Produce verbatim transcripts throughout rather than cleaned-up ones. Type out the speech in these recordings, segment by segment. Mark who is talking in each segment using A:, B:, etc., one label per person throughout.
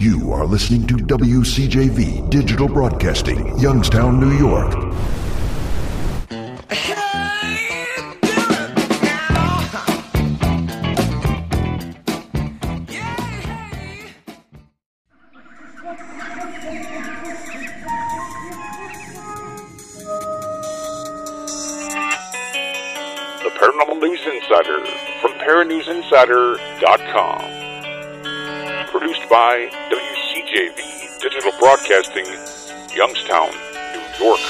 A: You are listening to W C J V Digital Broadcasting, Youngstown, New York.
B: The Paranormal News Insider from Paranews Insider dot com. Produced by W C J V Digital Broadcasting, Youngstown, New York.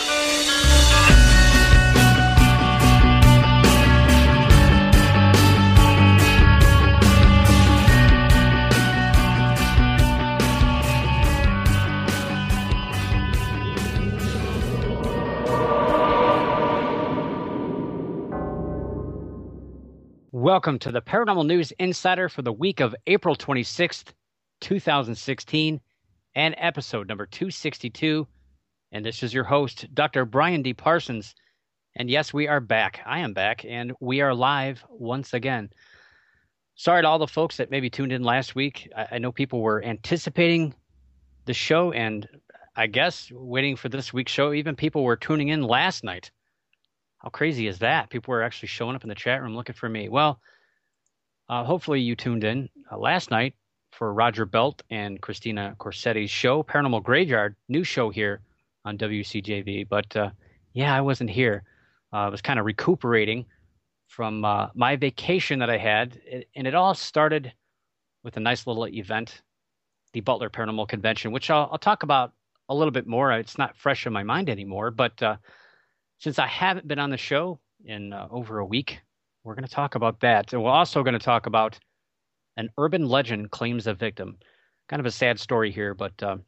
C: Welcome to the Paranormal News Insider for the week of April twenty-sixth, two thousand sixteen, and episode number two sixty-two. And this is your host, Doctor Brian D. Parsons. And yes, we are back. I am back, and we are live once again. Sorry to all the folks that maybe tuned in last week. I, I know people were anticipating the show, and I guess waiting for this week's show. Even people were tuning in last night. How crazy is that? People were actually showing up in the chat room looking for me. Well, uh, hopefully you tuned in uh, last night for Roger Belt and Christina Corsetti's show, Paranormal Graveyard, new show here on W C J V. But uh, yeah, I wasn't here. Uh, I was kind of recuperating from uh, my vacation that I had. It, and it all started with a nice little event, the Butler Paranormal Convention, which I'll, I'll talk about a little bit more. It's not fresh in my mind anymore, but uh, since I haven't been on the show in uh, over a week, we're going to talk about that. And we're also going to talk about an urban legend claims a victim. Kind of a sad story here, but uh,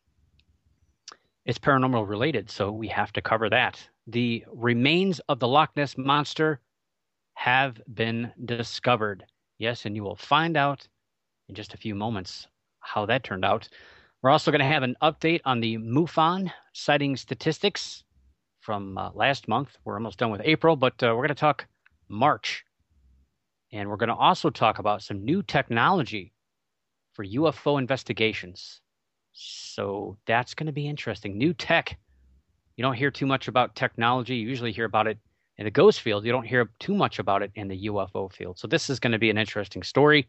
C: it's paranormal related, so we have to cover that. The remains of the Loch Ness Monster have been discovered. Yes, and you will find out in just a few moments how that turned out. We're also going to have an update on the MUFON sighting statistics from uh, last month. We're almost done with April, but uh, we're going to talk March. And we're going to also talk about some new technology for U F O investigations. So that's going to be interesting. New tech. You don't hear too much about technology. You usually hear about it in the ghost field. You don't hear too much about it in the U F O field. So this is going to be an interesting story.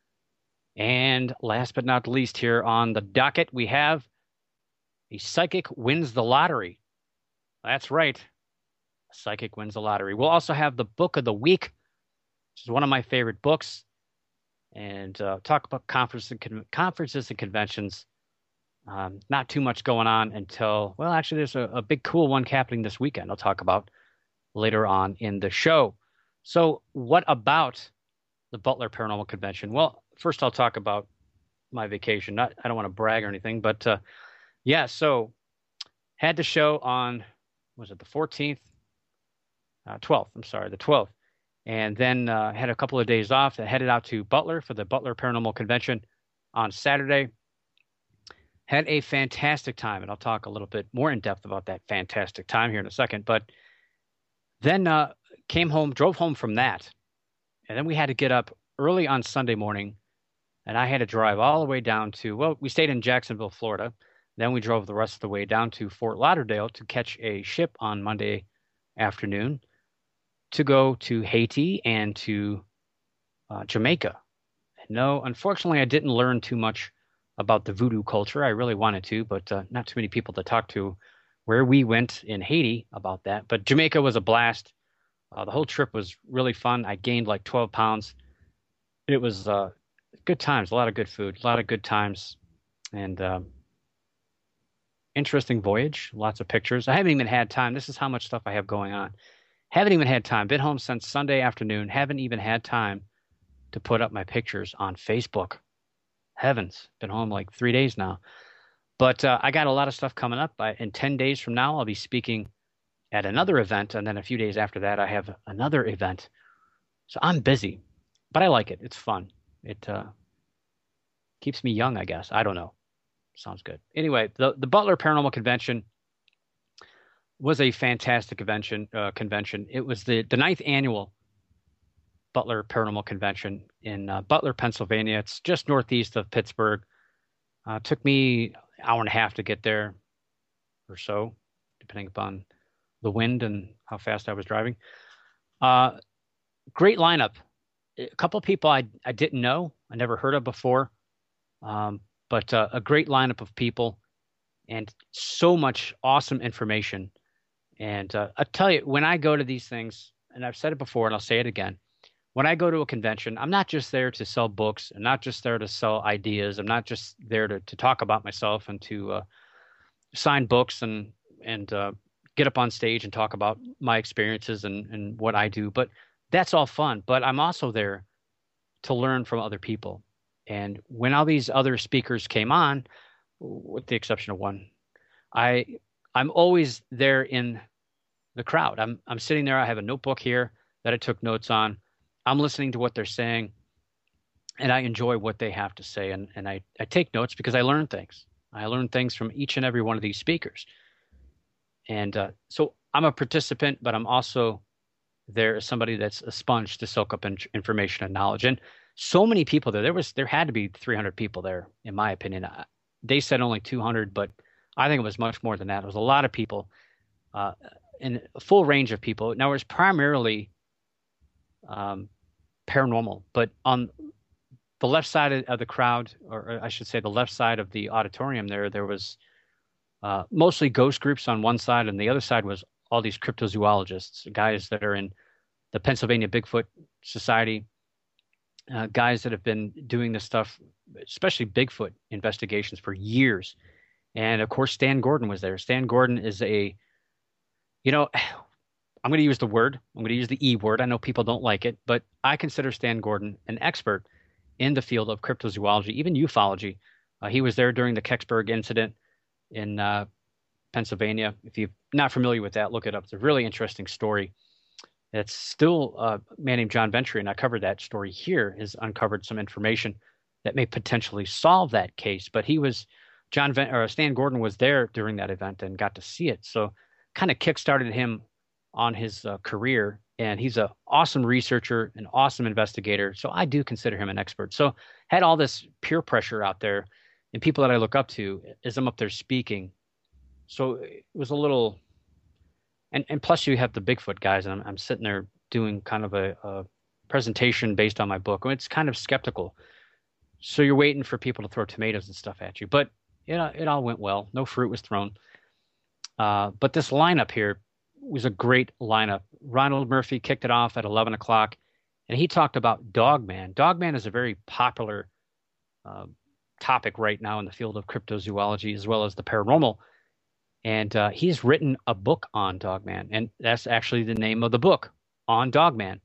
C: And last but not least, here on the docket, we have a psychic wins the lottery. That's right. A psychic wins the lottery. We'll also have the book of the week, which is one of my favorite books, and uh, talk about conferences and, con- conferences and conventions. Um, not too much going on until, well, actually, there's a, a big cool one happening this weekend I'll talk about later on in the show. So what about the Butler Paranormal Convention? Well, first I'll talk about my vacation. Not, I don't want to brag or anything, but uh, yeah, so had the show on, was it the fourteenth? Uh, twelfth, I'm sorry, the twelfth. And then uh, had a couple of days off. I headed out to Butler for the Butler Paranormal Convention on Saturday. Had a fantastic time, and I'll talk a little bit more in depth about that fantastic time here in a second. But then uh, came home, drove home from that, and then we had to get up early on Sunday morning, and I had to drive all the way down to, well, we stayed in Jacksonville, Florida. Then we drove the rest of the way down to Fort Lauderdale to catch a ship on Monday afternoon to go to Haiti and to uh, Jamaica. No, unfortunately, I didn't learn too much about the voodoo culture. I really wanted to, but uh, not too many people to talk to where we went in Haiti about that. But Jamaica was a blast. Uh, the whole trip was really fun. I gained like twelve pounds. It was uh, good times, a lot of good food, a lot of good times, and um, interesting voyage, lots of pictures. I haven't even had time. This is how much stuff I have going on. Haven't even had time. Been home since Sunday afternoon. Haven't even had time to put up my pictures on Facebook. Heavens. Been home like three days now. But uh, I got a lot of stuff coming up. I, in ten days from now, I'll be speaking at another event. And then a few days after that, I have another event. So I'm busy. But I like it. It's fun. It uh, keeps me young, I guess. I don't know. Sounds good. Anyway, the, the Butler Paranormal Convention was a fantastic convention. Uh, convention. It was the, the ninth annual Butler Paranormal Convention in uh, Butler, Pennsylvania. It's just northeast of Pittsburgh. Uh, it took me an hour and a half to get there or so, depending upon the wind and how fast I was driving. Uh, great lineup. A couple of people I, I didn't know, I never heard of before, um, but uh, a great lineup of people and so much awesome information. And uh, I'll tell you, when I go to these things, and I've said it before and I'll say it again, when I go to a convention, I'm not just there to sell books. I'm not just there to sell ideas. I'm not just there to, to talk about myself and to uh, sign books and and uh, get up on stage and talk about my experiences and, and what I do. But that's all fun. But I'm also there to learn from other people. And when all these other speakers came on, with the exception of one, I I'm always there in the crowd. I'm I'm sitting there. I have a notebook here that I took notes on. I'm listening to what they're saying, and I enjoy what they have to say. And, and I, I take notes because I learn things. I learn things from each and every one of these speakers. And uh, so I'm a participant, but I'm also there as somebody that's a sponge to soak up in, information and knowledge. And so many people there. There was there had to be three hundred people there, in my opinion. They said only two hundred, but I think it was much more than that. It was a lot of people, uh, and a full range of people. Now, it was primarily um, paranormal, but on the left side of the crowd, or I should say the left side of the auditorium there, there was uh, mostly ghost groups on one side, and the other side was all these cryptozoologists, guys that are in the Pennsylvania Bigfoot Society, uh, guys that have been doing this stuff, especially Bigfoot investigations, for years. And of course, Stan Gordon was there. Stan Gordon is a, you know, I'm going to use the word, I'm going to use the E word. I know people don't like it, but I consider Stan Gordon an expert in the field of cryptozoology, even ufology. Uh, he was there during the Kecksburg incident in uh, Pennsylvania. If you're not familiar with that, look it up. It's a really interesting story. It's still uh, a man named John Ventry, and I covered that story here, has uncovered some information that may potentially solve that case. But he was, John Ven- or Stan Gordon was there during that event and got to see it. So kind of kickstarted him on his uh, career. And he's an awesome researcher, an awesome investigator. So I do consider him an expert. So had all this peer pressure out there and people that I look up to as I'm up there speaking. So it was a little, and, and plus you have the Bigfoot guys, and I'm, I'm sitting there doing kind of a, a presentation based on my book. I mean, it's kind of skeptical. So you're waiting for people to throw tomatoes and stuff at you. But it, it all went well. No fruit was thrown. Uh, but this lineup here was a great lineup. Ronald Murphy kicked it off at eleven o'clock, and he talked about Dogman. Dogman is a very popular uh, topic right now in the field of cryptozoology as well as the paranormal. And uh, he's written a book on Dogman, and that's actually the name of the book, On Dogman.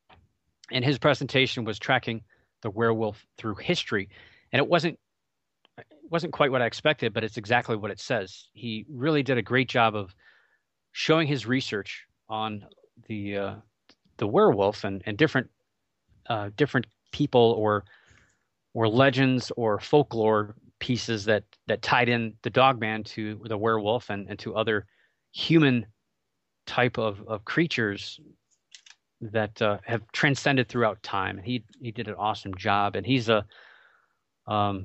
C: And his presentation was tracking the werewolf through history. And it wasn't it wasn't quite what I expected, but it's exactly what it says. He really did a great job of showing his research on the uh, the werewolf and, and different uh, different people or or legends or folklore pieces that, that tied in the Dogman to the werewolf and, and to other human type of, of creatures that uh, have transcended throughout time. And he he did an awesome job. And he's a um,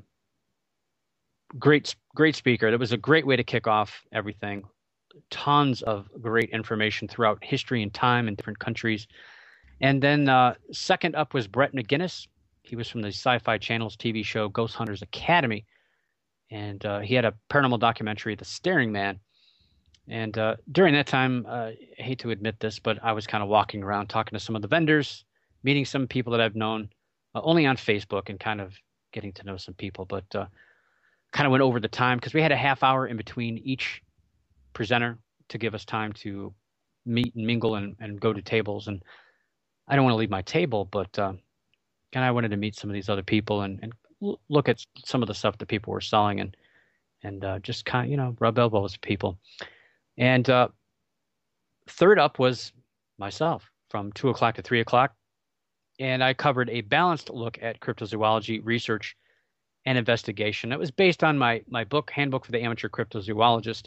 C: great great speaker. It was a great way to kick off everything. Tons of great information throughout history and time in different countries. And then uh, second up was Brett McGinnis. He was from the Sci-Fi Channel's T V show Ghost Hunters Academy. And uh, he had a paranormal documentary, The Staring Man. And uh, during that time, uh, I hate to admit this, but I was kind of walking around talking to some of the vendors, meeting some people that I've known uh, only on Facebook and kind of getting to know some people. But uh, kind of went over the time because we had a half hour in between each presenter to give us time to meet and mingle and, and go to tables. And I don't want to leave my table, but uh, and I wanted to meet some of these other people and, and look at some of the stuff that people were selling and and uh, just kind of, you know, rub elbows with people. And uh, third up was myself from two o'clock to three o'clock. And I covered a balanced look at cryptozoology research and investigation. It was based on my my book, Handbook for the Amateur Cryptozoologist.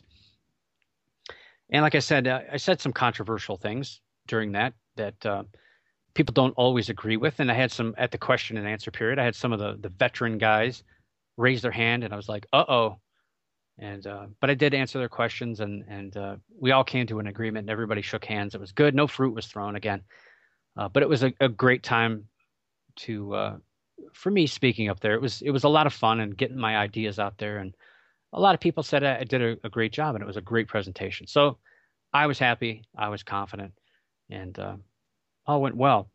C: And like I said, uh, I said some controversial things during that that uh, people don't always agree with. And I had some, at the question and answer period, I had some of the, the veteran guys raised their hand, and I was like, uh-oh. And uh, but I did answer their questions, and and uh, we all came to an agreement, and everybody shook hands. It was good. No fruit was thrown again, uh, but it was a, a great time to uh, for me speaking up there. It was it was a lot of fun and getting my ideas out there, and a lot of people said I, I did a, a great job, and it was a great presentation. So I was happy, I was confident, and uh, all went well.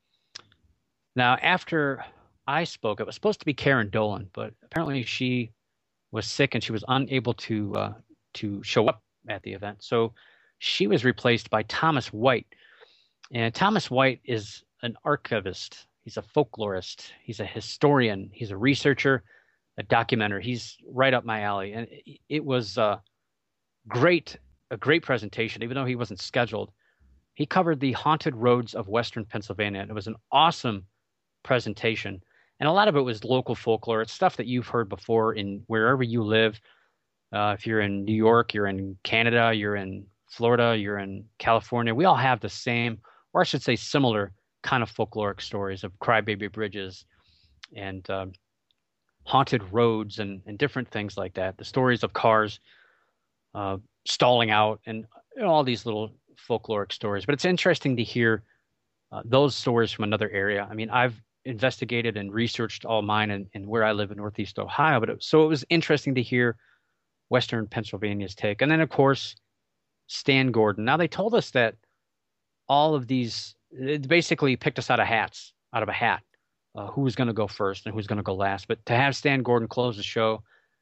C: Now after I spoke, it was supposed to be Karen Dolan, but apparently she was sick and she was unable to uh, to show up at the event. So she was replaced by Thomas White. And Thomas White is an archivist. He's a folklorist. He's a historian. He's a researcher, a documenter. He's right up my alley. And it was uh, great, a great presentation, even though he wasn't scheduled. He covered the haunted roads of Western Pennsylvania. And it was an awesome presentation. And a lot of it was local folklore. It's stuff that you've heard before in wherever you live. Uh, if you're in New York, you're in Canada, you're in Florida, you're in California. We all have the same, or I should say similar, kind of folkloric stories of crybaby bridges and um, haunted roads and, and different things like that. The stories of cars uh, stalling out and you know, all these little folkloric stories. But it's interesting to hear uh, those stories from another area. I mean, I've investigated and researched all mine and, and where I live in Northeast Ohio. But it, so it was interesting to hear Western Pennsylvania's take. And then, of course, Stan Gordon. Now, they told us that all of these, it basically picked us out of hats, out of a hat, uh, who was going to go first and who's going to go last. But to have Stan Gordon close the show,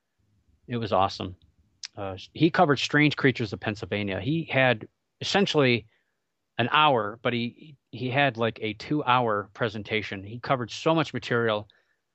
C: it was awesome. Uh, he covered strange creatures of Pennsylvania. He had essentially an hour, but he he had like a two-hour presentation. He covered so much material.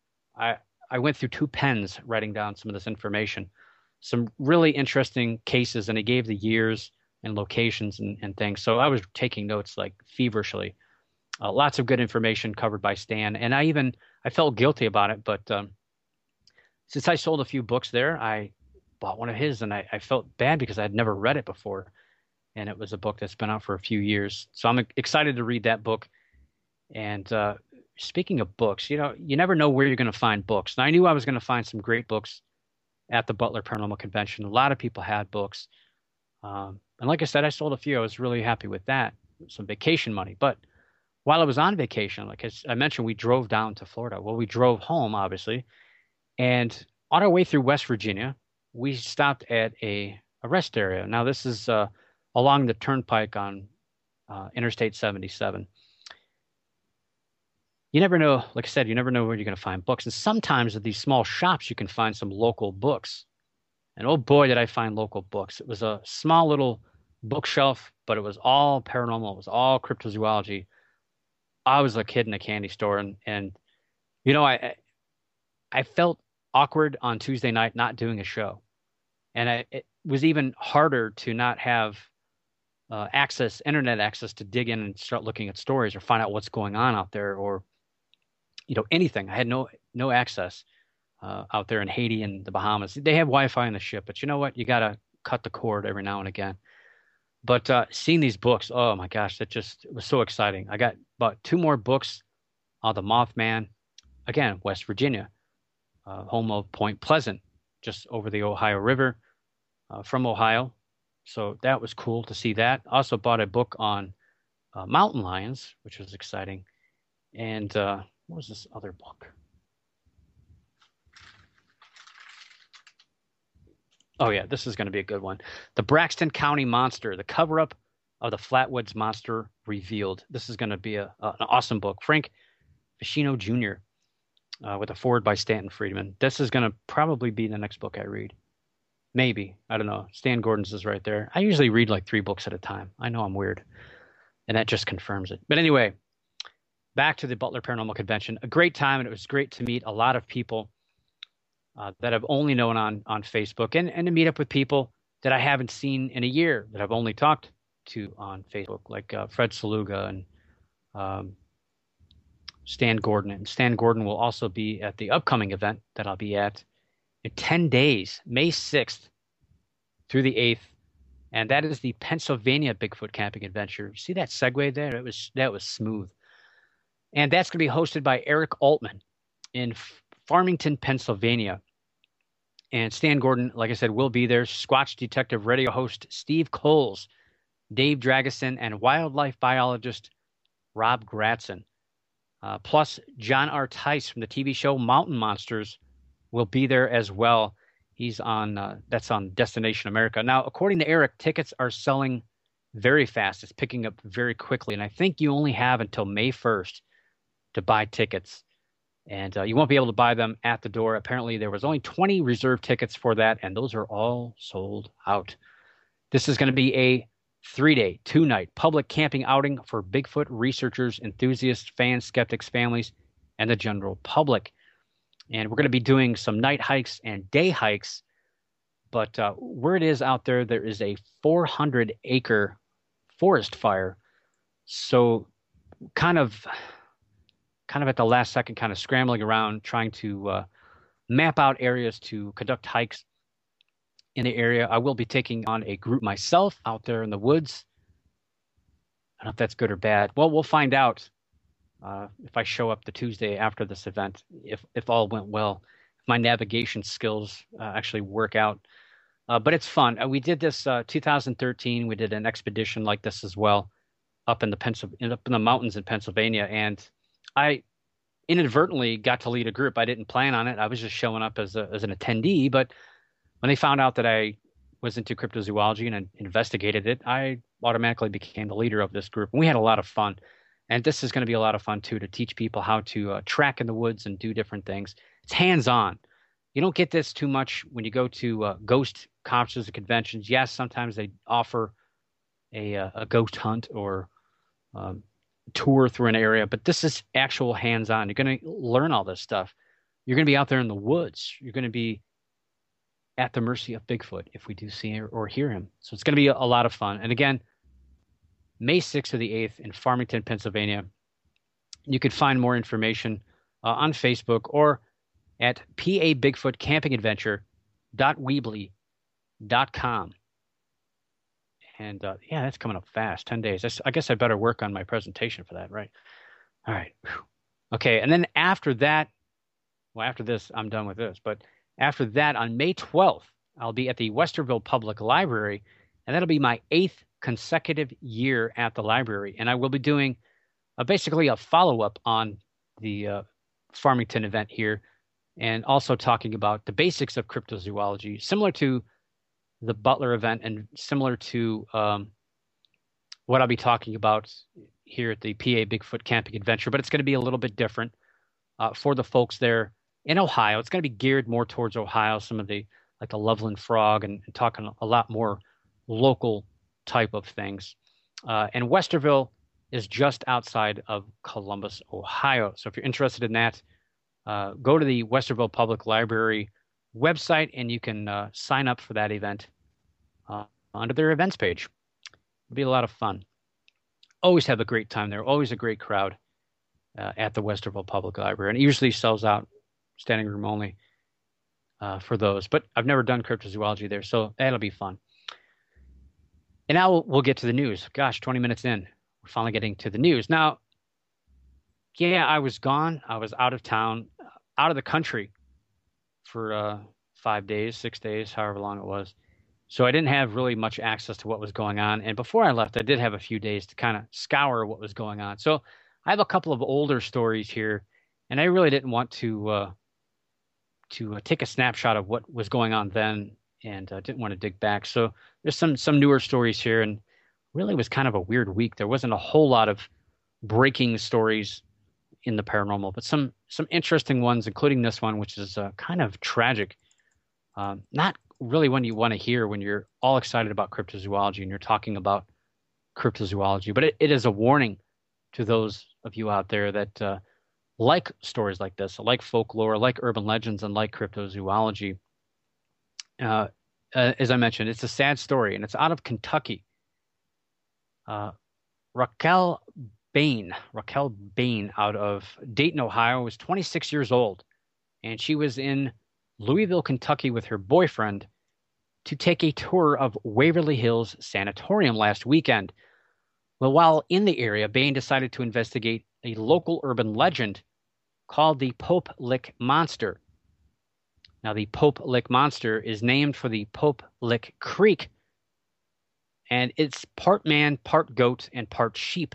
C: I I went through two pens writing down some of this information, some really interesting cases, and he gave the years and locations and, and things. So I was taking notes like feverishly. Uh, lots of good information covered by Stan, and I even I felt guilty about it, but um, since I sold a few books there, I bought one of his, and I, I felt bad because I had never read it before. And it was a book that's been out for a few years. So I'm excited to read that book. And uh, speaking of books, you know, you never know where you're going to find books. Now, I knew I was going to find some great books at the Butler Paranormal Convention. A lot of people had books. Um, and like I said, I sold a few. I was really happy with that, some vacation money. But while I was on vacation, like I mentioned, we drove down to Florida. Well, we drove home, obviously. And on our way through West Virginia, we stopped at a, a rest area. Now, this is... Uh, along the turnpike on uh, Interstate seventy-seven. You never know, like I said, you never know where you're going to find books. And sometimes at these small shops, you can find some local books. And oh boy, did I find local books. It was a small little bookshelf, but it was all paranormal. It was all cryptozoology. I was a kid in a candy store. And, and you know, I I felt awkward on Tuesday night not doing a show. And I, it was even harder to not have Uh, access, internet access to dig in and start looking at stories or find out what's going on out there or, you know, anything. I had no no access uh, out there in Haiti and the Bahamas. They have Wi-Fi in the ship, but you know what? You got to cut the cord every now and again. But uh, seeing these books, oh my gosh, that just it was so exciting. I got about two more books on the Mothman, again, West Virginia, uh, home of Point Pleasant, just over the Ohio River uh, from Ohio. So that was cool to see that. Also bought a book on uh, mountain lions, which was exciting. And uh, what was this other book? Oh, yeah, this is going to be a good one. The Braxton County Monster, the cover-up of the Flatwoods Monster Revealed. This is going to be a, a, an awesome book. Frank Ficino Junior Uh, with a foreword by Stanton Friedman. This is going to probably be the next book I read. Maybe. I don't know. Stan Gordon's is right there. I usually read like three books at a time. I know I'm weird. And that just confirms it. But anyway, back to the Butler Paranormal Convention. A great time, and it was great to meet a lot of people uh, that I've only known on, on Facebook, and, and to meet up with people that I haven't seen in a year, that I've only talked to on Facebook, like uh, Fred Saluga and um, Stan Gordon. And Stan Gordon will also be at the upcoming event that I'll be at in ten days, May sixth through the eighth. And that is the Pennsylvania Bigfoot Camping Adventure. See that segue there? It was, that was smooth. And that's going to be hosted by Eric Altman in Farmington, Pennsylvania. And Stan Gordon, like I said, will be there. Squatch Detective radio host Steve Coles, Dave Drageson, and wildlife biologist Rob Gratson. Uh, plus, John R. Tice from the T V show Mountain Monsters will be there as well. He's on, uh, that's on Destination America. Now, according to Eric, tickets are selling very fast. It's picking up very quickly. And I think you only have until May first to buy tickets. And uh, you won't be able to buy them at the door. Apparently, there was only twenty reserved tickets for that, and those are all sold out. This is going to be a three-day, two-night public camping outing for Bigfoot researchers, enthusiasts, fans, skeptics, families, and the general public. And we're going to be doing some night hikes and day hikes. But uh, where it is out there, there is a four hundred acre forest fire. So kind of... kind of at the last second, kind of scrambling around, trying to uh, map out areas to conduct hikes in the area. I will be taking on a group myself out there in the woods. I don't know if that's good or bad. Well, we'll find out uh, if I show up the Tuesday after this event, if, if all went well, if my navigation skills uh, actually work out. Uh, but it's fun. Uh, we did this uh, two thousand thirteen. We did an expedition like this as well up in the Pensil- up in the mountains in Pennsylvania, and I inadvertently got to lead a group. I didn't plan on it. I was just showing up as a, as an attendee. But when they found out that I was into cryptozoology and I investigated it, I automatically became the leader of this group. And we had a lot of fun. And this is going to be a lot of fun, too, to teach people how to uh, track in the woods and do different things. It's hands-on. You don't get this too much when you go to uh, ghost conferences and conventions. Yes, sometimes they offer a, uh, a ghost hunt or um, tour through an area, but this is actual hands-on. You're going to learn all this stuff. You're going to be out there in the woods. You're going to be at the mercy of Bigfoot if we do see or hear him. So it's going to be a, a lot of fun. And again, May sixth to the eighth in Farmington, Pennsylvania. You can find more information uh, on Facebook or at p a bigfoot camping adventure dot weebly dot com. And uh, yeah, that's coming up fast, ten days. I, I guess I better work on my presentation for that, right? All right. Whew. Okay, and then after that, well, after this, I'm done with this. But after that, on May twelfth, I'll be at the Westerville Public Library, and that'll be my eighth consecutive year at the library. And I will be doing uh, basically a follow-up on the uh, Farmington event here, and also talking about the basics of cryptozoology, similar to the Butler event and similar to um, what I'll be talking about here at the P A Bigfoot Camping Adventure, but it's going to be a little bit different uh, for the folks there in Ohio. It's going to be geared more towards Ohio, some of the, like the Loveland Frog, and, and talking a lot more local type of things. Uh, and Westerville is just outside of Columbus, Ohio. So if you're interested in that, uh, go to the Westerville Public Library website, and you can uh, sign up for that event uh, under their events page. It'll be a lot of fun. Always have a great time there. Always a great crowd uh, at the Westerville Public Library, and it usually sells out, standing room only uh, for those. But I've never done cryptozoology there, so that'll be fun. And now we'll, we'll get to the news. Gosh, twenty minutes in, we're finally getting to the news. Now, yeah, I was gone. I was out of town, out of the country for uh, five days, six days, however long it was. So I didn't have really much access to what was going on. And before I left, I did have a few days to kind of scour what was going on. So I have a couple of older stories here, and I really didn't want to uh, to uh, take a snapshot of what was going on then, and uh, didn't want to dig back. So there's some some newer stories here, and really was kind of a weird week. There wasn't a whole lot of breaking stories in the paranormal, but some some interesting ones, including this one, which is uh, kind of tragic. Um, not really one you want to hear when you're all excited about cryptozoology and you're talking about cryptozoology, but it, it is a warning to those of you out there that uh, like stories like this, like folklore, like urban legends, and like cryptozoology. Uh, uh, as I mentioned, it's a sad story, and it's out of Kentucky. Uh, Raquel Bain, Raquel Bain out of Dayton, Ohio, was twenty-six years old, and she was in Louisville, Kentucky with her boyfriend to take a tour of Waverly Hills Sanatorium last weekend. Well, while in the area, Bain decided to investigate a local urban legend called the Pope Lick Monster. Now, the Pope Lick Monster is named for the Pope Lick Creek, and it's part man, part goat, and part sheep.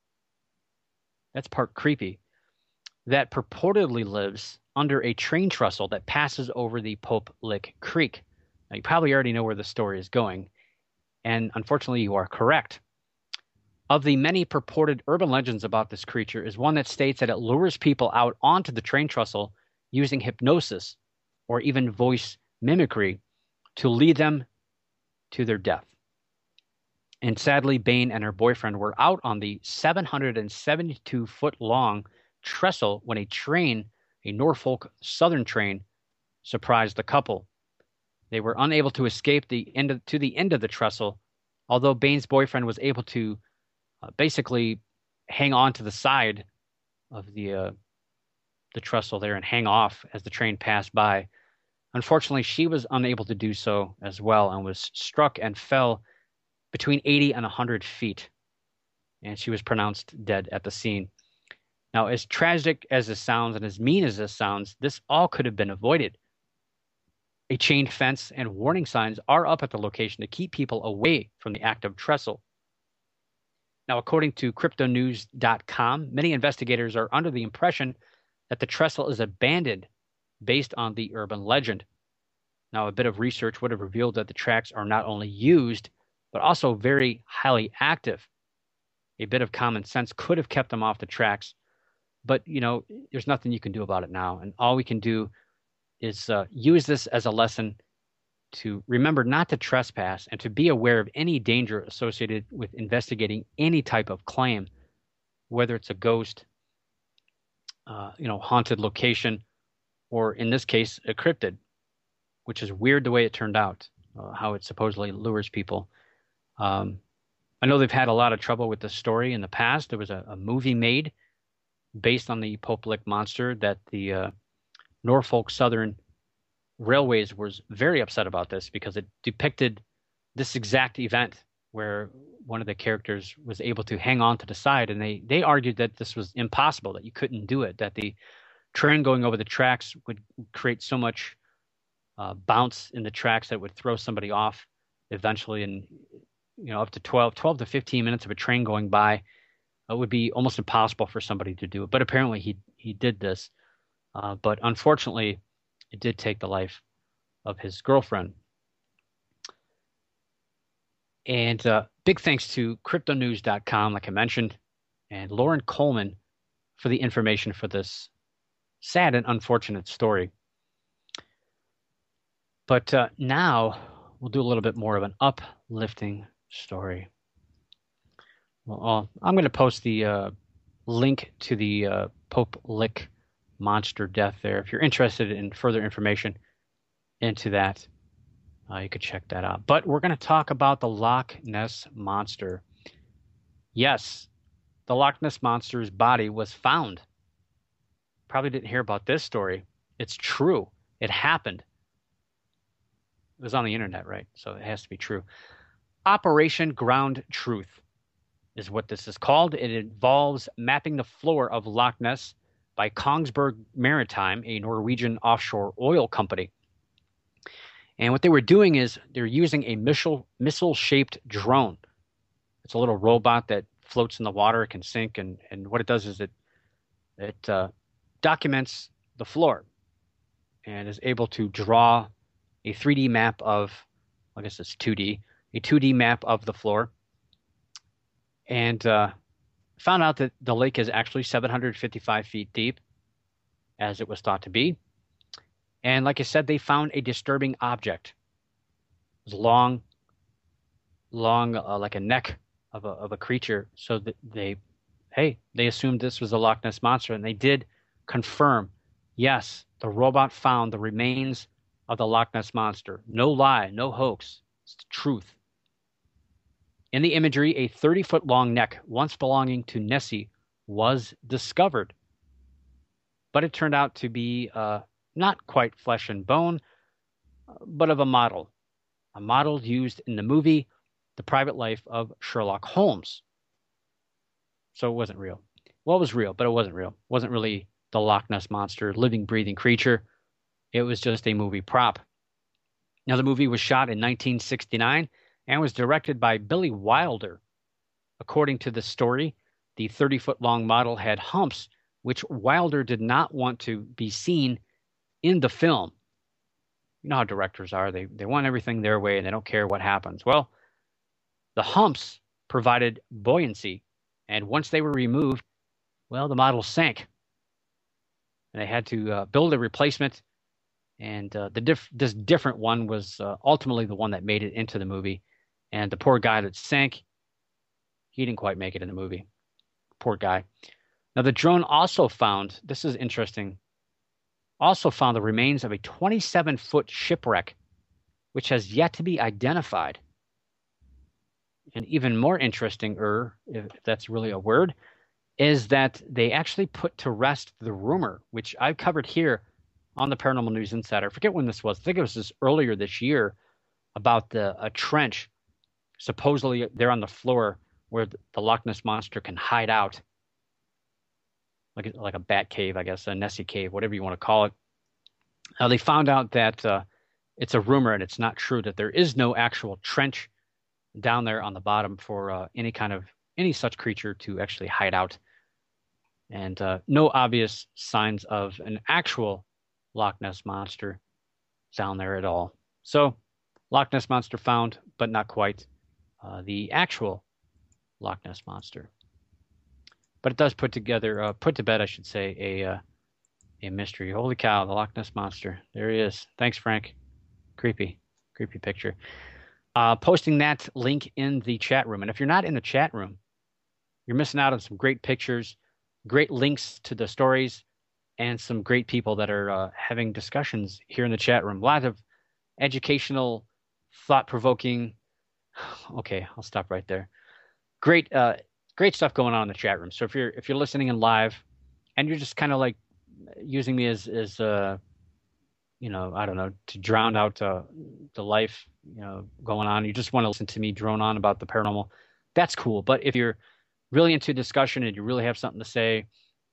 C: That's part creepy. That purportedly lives under a train trestle that passes over the Pope Lick Creek. Now, you probably already know where the story is going, and unfortunately, you are correct. Of the many purported urban legends about this creature is one that states that it lures people out onto the train trestle using hypnosis or even voice mimicry to lead them to their death. And sadly, Bane and her boyfriend were out on the seven hundred seventy-two foot long trestle when a train, a Norfolk Southern train, surprised the couple. They were unable to escape the end of, to the end of the trestle, although Bane's boyfriend was able to uh, basically hang on to the side of the uh, the trestle there and hang off as the train passed by. Unfortunately, she was unable to do so as well and was struck and fell between eighty and one hundred feet, and she was pronounced dead at the scene. Now, as tragic as this sounds and as mean as this sounds, this all could have been avoided. A chain fence and warning signs are up at the location to keep people away from the active trestle. Now, according to crypto news dot com, many investigators are under the impression that the trestle is abandoned based on the urban legend. Now, a bit of research would have revealed that the tracks are not only used, but also very highly active. A bit of common sense could have kept them off the tracks, but, you know, there's nothing you can do about it now. And all we can do is uh, use this as a lesson to remember not to trespass and to be aware of any danger associated with investigating any type of claim, whether it's a ghost, uh, you know, haunted location, or in this case, a cryptid, which is weird the way it turned out, uh, how it supposedly lures people. Um, I know they've had a lot of trouble with this story in the past. There was a, a movie made based on the Pope Lick Monster that the uh, Norfolk Southern Railways was very upset about this because it depicted this exact event where one of the characters was able to hang on to the side, and they, they argued that this was impossible, that you couldn't do it, that the train going over the tracks would create so much uh, bounce in the tracks that would throw somebody off eventually, and you know, up to twelve, twelve to fifteen minutes of a train going by, it would be almost impossible for somebody to do it. But apparently he he did this. Uh, but unfortunately, it did take the life of his girlfriend. And uh, big thanks to crypto news dot com, like I mentioned, and Lauren Coleman for the information for this sad and unfortunate story. But uh, now we'll do a little bit more of an uplifting story. Well, I'll, I'm going to post the uh, link to the uh, Pope Lick Monster death there. If you're interested in further information into that, uh, you could check that out. But we're going to talk about the Loch Ness Monster. Yes, the Loch Ness Monster's body was found. Probably didn't hear about this story. It's true. It happened. It was on the internet, right? So it has to be true. Operation Ground Truth is what this is called. It involves mapping the floor of Loch Ness by Kongsberg Maritime, a Norwegian offshore oil company. And what they were doing is they're using a missile, missile-shaped drone. It's a little robot that floats in the water, it can sink, and, and what it does is it, it uh, documents the floor and is able to draw a three D map of, I guess it's two D, a two D map of the floor, and uh, found out that the lake is actually seven hundred fifty-five feet deep, as it was thought to be. And like I said, they found a disturbing object. It was long, long, uh, like a neck of a, of a creature. So that they, hey, they assumed this was a Loch Ness Monster, and they did confirm, yes, the robot found the remains of the Loch Ness Monster. No lie, no hoax. It's the truth. In the imagery, a thirty-foot-long neck, once belonging to Nessie, was discovered. But it turned out to be uh, not quite flesh and bone, but of a model. A model used in the movie The Private Life of Sherlock Holmes. So it wasn't real. Well, it was real, but it wasn't real. It wasn't really the Loch Ness Monster, living, breathing creature. It was just a movie prop. Now, the movie was shot in nineteen sixty-nine and was directed by Billy Wilder. According to the story, the thirty-foot-long model had humps, which Wilder did not want to be seen in the film. You know how directors are. They, they want everything their way, and they don't care what happens. Well, the humps provided buoyancy, and once they were removed, well, the model sank. And they had to uh, build a replacement, and uh, the diff- this different one was uh, ultimately the one that made it into the movie. And the poor guy that sank, he didn't quite make it in the movie. Poor guy. Now, the drone also found, this is interesting, also found the remains of a twenty-seven-foot shipwreck, which has yet to be identified. And even more interesting, er, if that's really a word, is that they actually put to rest the rumor, which I've covered here on the Paranormal News Insider. I forget when this was. I think it was just earlier this year, about the a trench supposedly there on the floor where the Loch Ness Monster can hide out, like a, like a bat cave, I guess, a Nessie cave, whatever you want to call it. Now, they found out that uh, it's a rumor and it's not true, that there is no actual trench down there on the bottom for uh, any kind of, any such creature to actually hide out. And uh, no obvious signs of an actual Loch Ness Monster down there at all. So, Loch Ness Monster found, but not quite uh, the actual Loch Ness Monster. But it does put together, uh, put to bed, I should say, a uh, a mystery. Holy cow, the Loch Ness Monster. There he is. Thanks, Frank. Creepy, creepy picture. Uh, posting that link in the chat room. And if you're not in the chat room, you're missing out on some great pictures, great links to the stories, and some great people that are uh, having discussions here in the chat room. A lot of educational, thought-provoking. Okay, I'll stop right there. Great, uh, great stuff going on in the chat room. So if you're if you're listening in live, and you're just kind of like using me as as uh, you know, I don't know, to drown out uh, the life, you know, going on. You just want to listen to me drone on about the paranormal. That's cool. But if you're really into discussion and you really have something to say,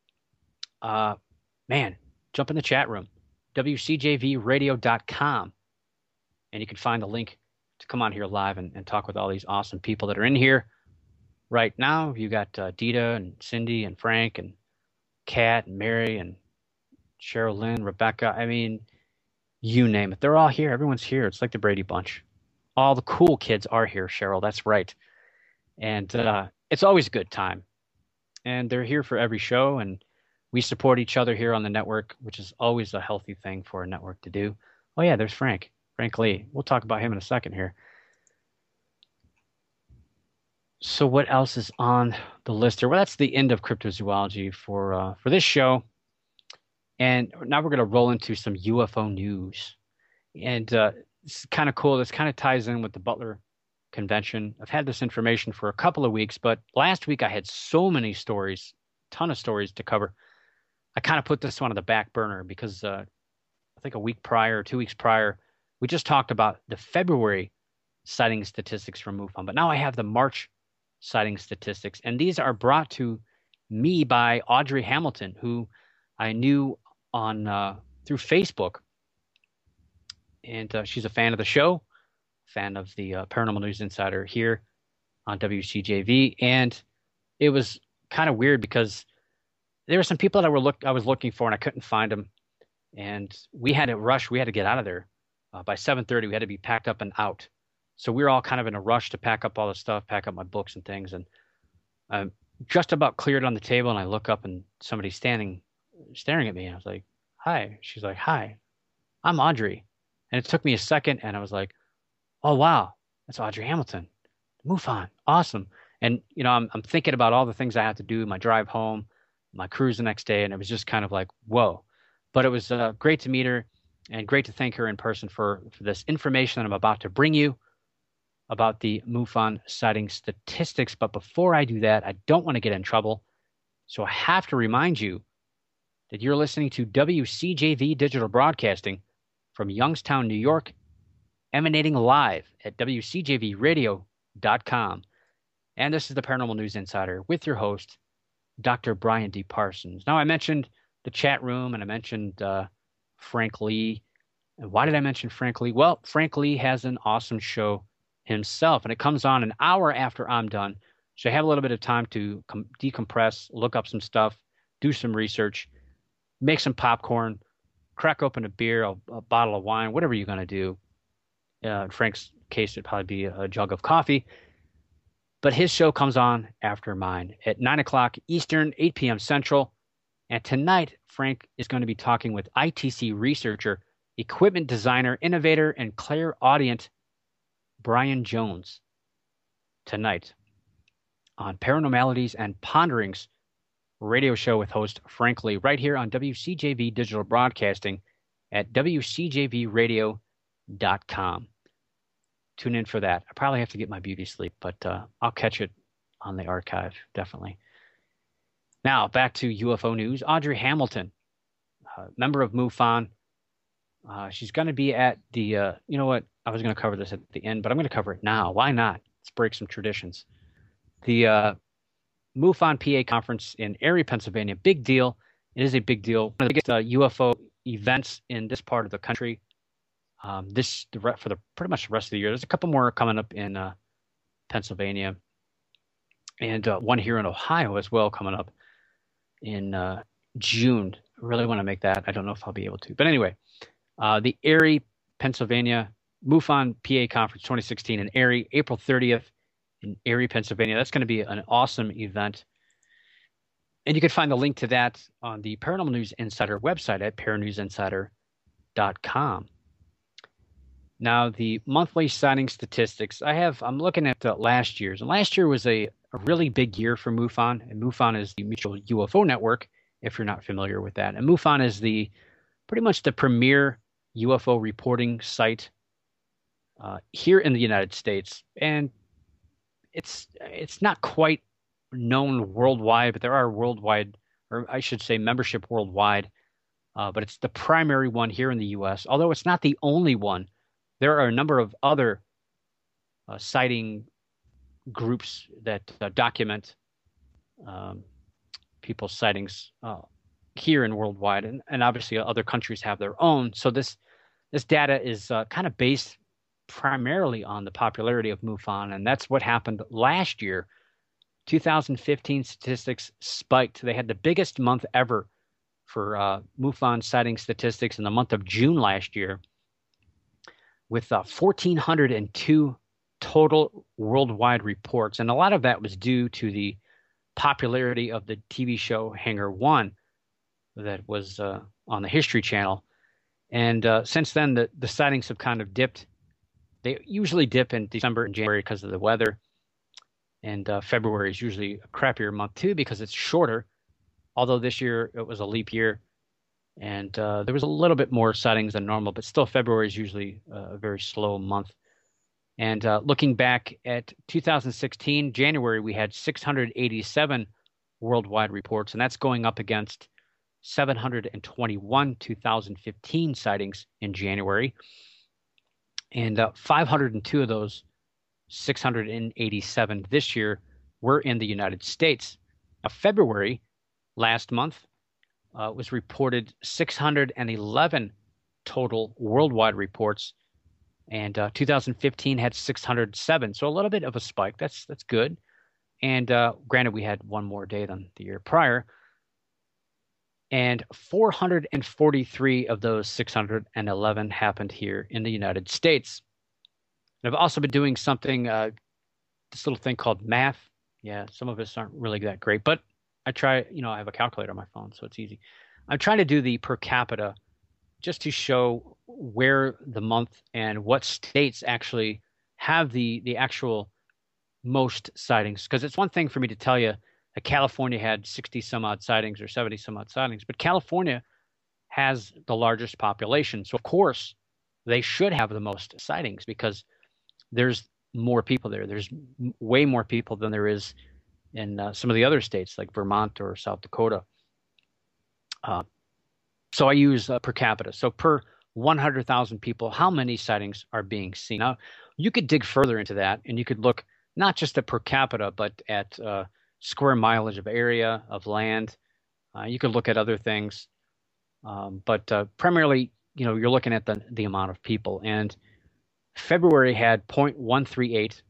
C: uh, man, jump in the chat room, W C J V radio dot com, and you can find the link to come on here live and, and talk with all these awesome people that are in here right now. You got uh, Dita and Cindy and Frank and Kat and Mary and Cheryl Lynn, Rebecca. I mean, you name it. They're all here. Everyone's here. It's like the Brady Bunch. All the cool kids are here, Cheryl. That's right. And uh, it's always a good time. And they're here for every show, and we support each other here on the network, which is always a healthy thing for a network to do. Oh, yeah, there's Frank. Frank Lee. We'll talk about him in a second here. So what else is on the list here? Well, that's the end of cryptozoology for uh, for this show. And now we're going to roll into some U F O news. And uh, it's kind of cool. This kind of ties in with the Butler Convention. I've had this information for a couple of weeks, but last week I had so many stories, ton of stories to cover. I kind of put this one on the back burner because uh, I think a week prior, two weeks prior, we just talked about the February sighting statistics from MUFON. But now I have the March sighting statistics. And these are brought to me by Audrey Hamilton, who I knew on uh, through Facebook. And uh, she's a fan of the show, fan of the uh, Paranormal News Insider here on W C J V. And it was kind of weird because there were some people that I were look I was looking for and I couldn't find them. And we had to rush. We had to get out of there. Uh, by seven thirty, we had to be packed up and out. So we were all kind of in a rush to pack up all the stuff, pack up my books and things. And I'm just about cleared on the table, and I look up and somebody's standing, staring at me. And I was like, hi. She's like, hi, I'm Audrey. And it took me a second, and I was like, oh, wow, that's Audrey Hamilton. MUFON, awesome. And, you know, I'm, I'm thinking about all the things I have to do, my drive home, my cruise the next day, and it was just kind of like, whoa. But it was uh, great to meet her and great to thank her in person for, for this information that I'm about to bring you about the MUFON sighting statistics. But before I do that, I don't want to get in trouble. So I have to remind you that you're listening to W C J V Digital Broadcasting from Youngstown, New York, emanating live at W C J V radio dot com. And this is the Paranormal News Insider with your host, Doctor Brian D. Parsons. Now, I mentioned the chat room, and I mentioned uh, Frank Lee. And why did I mention Frank Lee? Well, Frank Lee has an awesome show himself, and it comes on an hour after I'm done. So I have a little bit of time to com- decompress, look up some stuff, do some research, make some popcorn, crack open a beer, a, a bottle of wine, whatever you're going to do. Uh, in Frank's case, it'd probably be a, a jug of coffee. But his show comes on after mine at nine o'clock Eastern, eight p.m. Central. And tonight, Frank is going to be talking with I T C researcher, equipment designer, innovator, and clairaudient Brian Jones tonight on Paranormalities and Ponderings radio show with host Frank Lee right here on W C J V Digital Broadcasting at W C J V radio dot com. Tune in for that. I probably have to get my beauty sleep, but uh, I'll catch it on the archive, definitely. Now, back to U F O news. Audrey Hamilton, uh, member of MUFON. Uh, she's going to be at the, uh, you know what, I was going to cover this at the end, but I'm going to cover it now. Why not? Let's break some traditions. The uh, MUFON P A conference in Erie, Pennsylvania, big deal. It is a big deal. One of the biggest uh, U F O events in this part of the country. Um, this the re- for the pretty much the rest of the year. There's a couple more coming up in uh, Pennsylvania, and uh, one here in Ohio as well coming up in uh, June. I really want to make that. I don't know if I'll be able to, but anyway, uh, the Erie, Pennsylvania MUFON P A conference twenty sixteen in Erie, April thirtieth in Erie, Pennsylvania. That's going to be an awesome event. And you can find the link to that on the Paranormal News Insider website at paranews insider dot com. Now, the monthly sighting statistics, I have, I'm looking at uh, last year's. And last year was a, a really big year for MUFON. And MUFON is the Mutual U F O Network, if you're not familiar with that. And MUFON is the pretty much the premier U F O reporting site uh, here in the United States. And it's it's not quite known worldwide, but there are worldwide, or I should say membership worldwide. Uh, but it's the primary one here in the U S, although it's not the only one. There are a number of other uh, sighting groups that uh, document um, people's sightings uh, here and worldwide, and, and obviously other countries have their own. So this this data is uh, kind of based primarily on the popularity of MUFON, and that's what happened last year. two thousand fifteen statistics spiked. They had the biggest month ever for uh, MUFON sighting statistics in the month of June last year, with uh, one thousand four hundred two total worldwide reports. And a lot of that was due to the popularity of the T V show Hangar One that was uh, on the History Channel. And uh, since then, the, the sightings have kind of dipped. They usually dip in December and January because of the weather. And uh, February is usually a crappier month too because it's shorter. Although this year it was a leap year. And uh, there was a little bit more sightings than normal, but still February is usually a very slow month. And uh, looking back at two thousand sixteen, January, we had six hundred eighty-seven worldwide reports, and that's going up against seven hundred twenty-one two thousand fifteen sightings in January. And uh, five hundred two of those six hundred eighty-seven this year were in the United States. Now, February, last month, Uh, was reported six hundred eleven total worldwide reports, and uh, two thousand fifteen had six hundred seven. So a little bit of a spike. That's that's good. And uh, granted, we had one more day than the year prior. And four hundred forty-three of those six hundred eleven happened here in the United States. And I've also been doing something, uh, this little thing called math. Yeah, some of us aren't really that great, but I try, you know, I have a calculator on my phone, so it's easy. I'm trying to do the per capita just to show where the month and what states actually have the, the actual most sightings. Because it's one thing for me to tell you that California had sixty some odd sightings or seventy some odd sightings, but California has the largest population. So, of course, they should have the most sightings because there's more people there. There's way more people than there is in uh, some of the other states like Vermont or South Dakota. Uh, so I use uh, per capita. So per one hundred thousand people, how many sightings are being seen? Now, you could dig further into that, and you could look not just at per capita, but at uh, square mileage of area, of land. Uh, you could look at other things. Um, but uh, primarily, you know, you're looking at the, the amount of people. And February had zero point one three eight